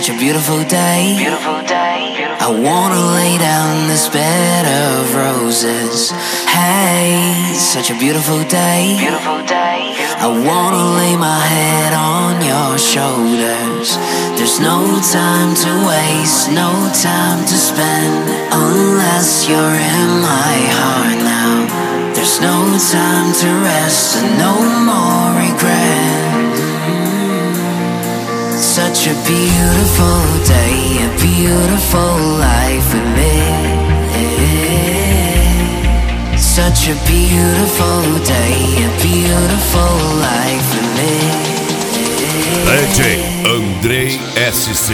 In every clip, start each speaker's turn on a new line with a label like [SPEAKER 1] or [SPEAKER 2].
[SPEAKER 1] a beautiful day. I wanna lay down this bed of roses. Hey, such a beautiful day. I wanna lay my head on your shoulders. There's no time to waste, no time to spend, unless you're in my heart now. There's no time to rest and no more regret. Such a beautiful day, a beautiful life we live. Such a beautiful day, a beautiful life we live.
[SPEAKER 2] DJ Andrei SC.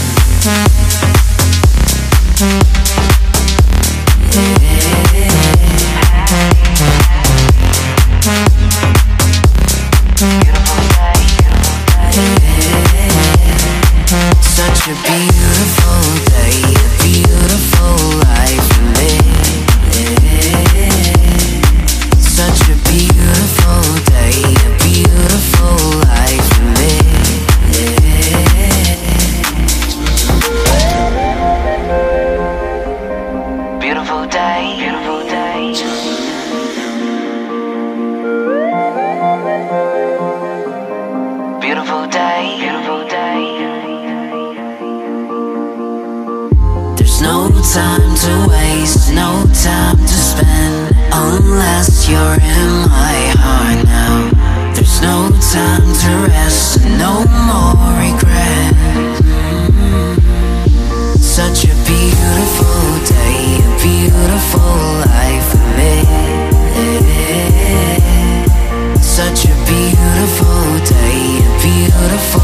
[SPEAKER 1] Such a beautiful day, a beautiful life to live. Such a beautiful day, a beautiful life to live. Beautiful day, beautiful day. Beautiful day, beautiful day. No time to waste, no time to spend, unless you're in my heart now. There's no time to rest, no more regret. Such a beautiful day, a beautiful life to live. Such a beautiful day, a beautiful